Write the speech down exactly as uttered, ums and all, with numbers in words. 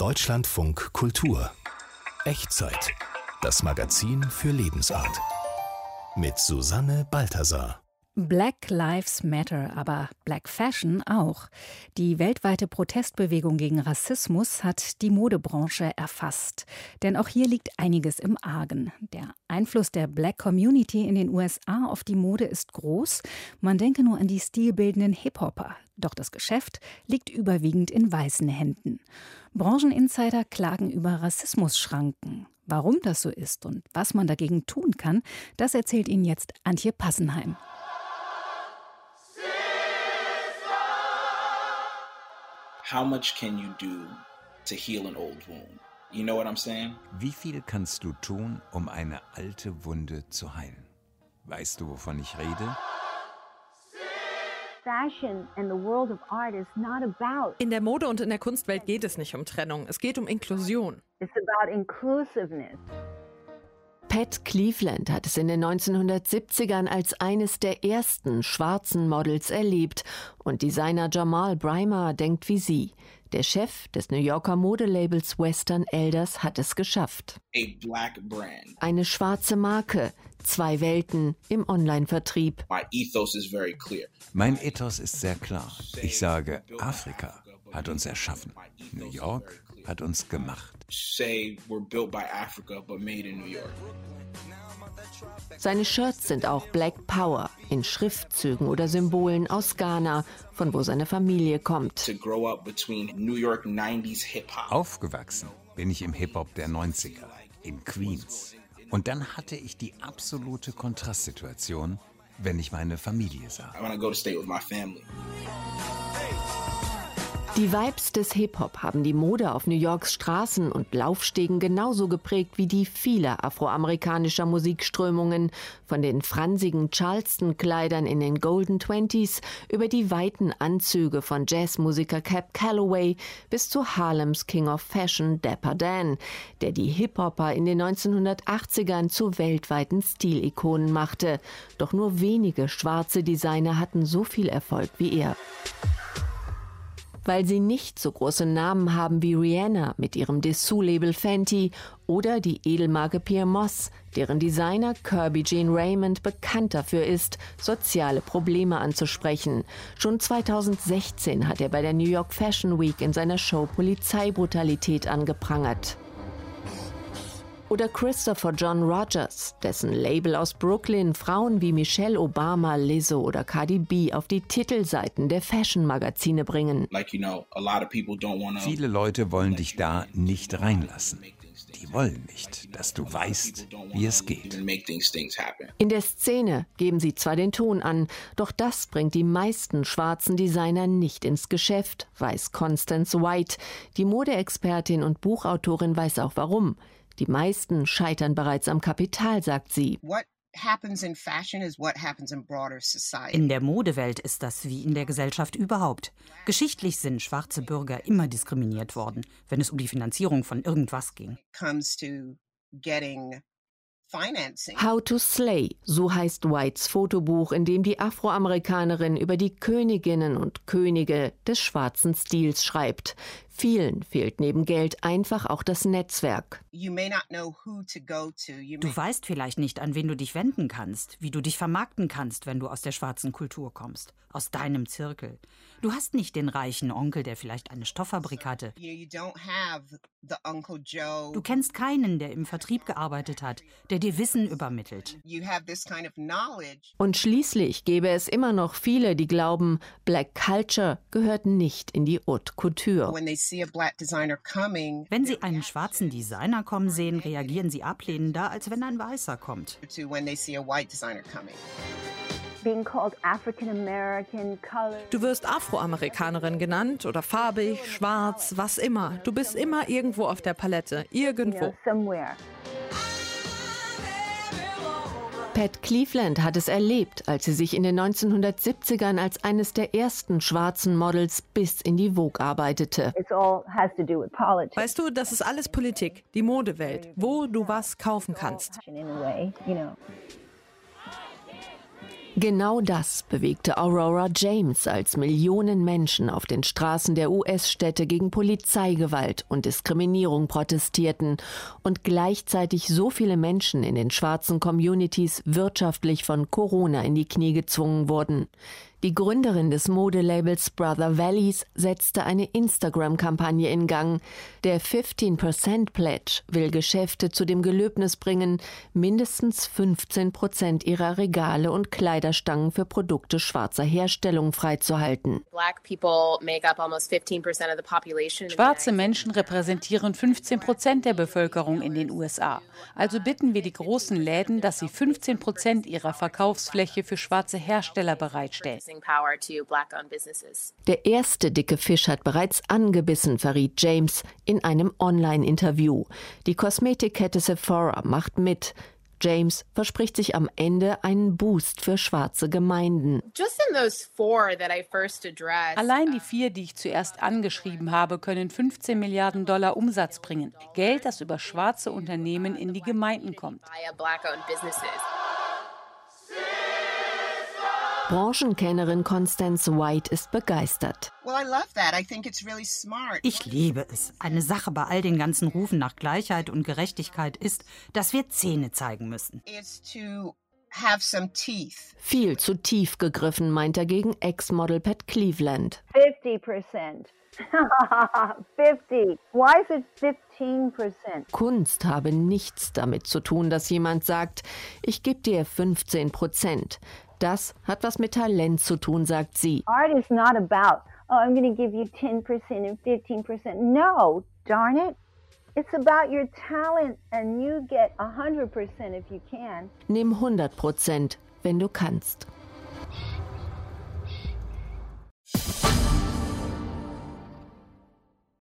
Deutschlandfunk Kultur. Echtzeit. Das Magazin für Lebensart. Mit Susanne Balthasar. Black Lives Matter, aber Black Fashion auch. Die weltweite Protestbewegung gegen Rassismus hat die Modebranche erfasst. Denn auch hier liegt einiges im Argen. Der Einfluss der Black Community in den U S A auf die Mode ist groß. Man denke nur an die stilbildenden Hip-Hopper. Doch das Geschäft liegt überwiegend in weißen Händen. Brancheninsider klagen über Rassismusschranken. Warum das so ist und was man dagegen tun kann, das erzählt Ihnen jetzt Antje Passenheim. How much can you do to heal an old wound? You know what I'm saying? Wie viel kannst du tun, um eine alte Wunde zu heilen? Weißt du, wovon ich rede? In der Mode und in der Kunstwelt geht es nicht um Trennung, es geht um Inklusion. It's about inclusiveness. Pat Cleveland hat es in den neunzehnhundertsiebzigern als eines der ersten schwarzen Models erlebt. Und Designer Jamal Breimer denkt wie sie. Der Chef des New Yorker Modelabels Western Elders hat es geschafft. A black brand. Eine schwarze Marke, zwei Welten im Online-Vertrieb. My ethos is very clear. Mein Ethos ist sehr klar. Ich sage, Afrika hat uns erschaffen. New York hat uns gemacht. Say we're built by Africa, but made in New York. Seine Shirts sind auch Black Power, in Schriftzügen oder Symbolen aus Ghana, von wo seine Familie kommt. To grow up between New York nineties Hip-Hop. Aufgewachsen bin ich im Hip-Hop der neunziger, in Queens. Und dann hatte ich die absolute Kontrastsituation, wenn ich meine Familie sah. I want to go to stay with my family. Die Vibes des Hip-Hop haben die Mode auf New Yorks Straßen und Laufstegen genauso geprägt wie die vieler afroamerikanischer Musikströmungen, von den fransigen Charleston-Kleidern in den Golden Twenties über die weiten Anzüge von Jazzmusiker Cab Calloway bis zu Harlems King of Fashion Dapper Dan, der die Hip-Hopper in den neunzehnhundertachtzigern zu weltweiten Stilikonen machte. Doch nur wenige schwarze Designer hatten so viel Erfolg wie er. Weil sie nicht so große Namen haben wie Rihanna mit ihrem Dessous-Label Fenty oder die Edelmarke Pyer Moss, deren Designer Kirby Jean Raymond bekannt dafür ist, soziale Probleme anzusprechen. Schon zweitausendsechzehn hat er bei der New York Fashion Week in seiner Show Polizeibrutalität angeprangert. Oder Christopher John Rogers, dessen Label aus Brooklyn Frauen wie Michelle Obama, Lizzo oder Cardi B auf die Titelseiten der Fashion-Magazine bringen. Like, you know, a lot of people don't wanna... Viele Leute wollen dich da nicht reinlassen. Die wollen nicht, dass du weißt, wie es geht. In der Szene geben sie zwar den Ton an, doch das bringt die meisten schwarzen Designer nicht ins Geschäft, weiß Constance White. Die Modeexpertin und Buchautorin weiß auch warum. Die meisten scheitern bereits am Kapital, sagt sie. In der Modewelt ist das wie in der Gesellschaft überhaupt. Geschichtlich sind schwarze Bürger immer diskriminiert worden, wenn es um die Finanzierung von irgendwas ging. How to Slay, so heißt Whites Fotobuch, in dem die Afroamerikanerin über die Königinnen und Könige des schwarzen Stils schreibt. Vielen fehlt neben Geld einfach auch das Netzwerk. Du weißt vielleicht nicht, an wen du dich wenden kannst, wie du dich vermarkten kannst, wenn du aus der schwarzen Kultur kommst, aus deinem Zirkel. Du hast nicht den reichen Onkel, der vielleicht eine Stofffabrik hatte. Du kennst keinen, der im Vertrieb gearbeitet hat, der dir Wissen übermittelt. Und schließlich gäbe es immer noch viele, die glauben, Black Culture gehört nicht in die Haute Couture. Wenn sie einen schwarzen Designer kommen sehen, reagieren sie ablehnender, als wenn ein Weißer kommt. Du wirst Afroamerikanerin genannt oder farbig, schwarz, was immer. Du bist immer irgendwo auf der Palette, irgendwo. Pat Cleveland hat es erlebt, als sie sich in den neunzehnhundertsiebzigern als eines der ersten schwarzen Models bis in die Vogue arbeitete. Weißt du, das ist alles Politik, die Modewelt, wo du was kaufen kannst. Genau das bewegte Aurora James, als Millionen Menschen auf den Straßen der U S-Städte gegen Polizeigewalt und Diskriminierung protestierten und gleichzeitig so viele Menschen in den schwarzen Communities wirtschaftlich von Corona in die Knie gezwungen wurden. Die Gründerin des Modelabels Brother Valleys setzte eine Instagram-Kampagne in Gang. Der fifteen percent Pledge will Geschäfte zu dem Gelöbnis bringen, mindestens fünfzehn Prozent ihrer Regale und Kleiderstangen für Produkte schwarzer Herstellung freizuhalten. Schwarze Menschen repräsentieren fünfzehn Prozent der Bevölkerung in den U S A. Also bitten wir die großen Läden, dass sie fünfzehn Prozent ihrer Verkaufsfläche für schwarze Hersteller bereitstellen. Der erste dicke Fisch hat bereits angebissen, verriet James in einem Online-Interview. Die Kosmetikkette Sephora macht mit. James verspricht sich am Ende einen Boost für schwarze Gemeinden. Allein die vier, die ich zuerst angeschrieben habe, können fünfzehn Milliarden Dollar Umsatz bringen. Geld, das über schwarze Unternehmen in die Gemeinden kommt. Branchenkennerin Constance White ist begeistert. Ich liebe es. Eine Sache bei all den ganzen Rufen nach Gleichheit und Gerechtigkeit ist, dass wir Zähne zeigen müssen. Viel zu tief gegriffen, meint dagegen Ex-Model Pat Cleveland. fifty percent. fifty. Why is it fifteen percent? Kunst habe nichts damit zu tun, dass jemand sagt, ich gebe dir fünfzehn Prozent. Das hat was mit Talent zu tun, sagt sie. Art is not about, oh, I'm going to give you ten percent and fifteen percent. No, darn it. It's about your talent and you get one hundred percent if you can. Nimm hundert Prozent, wenn du kannst.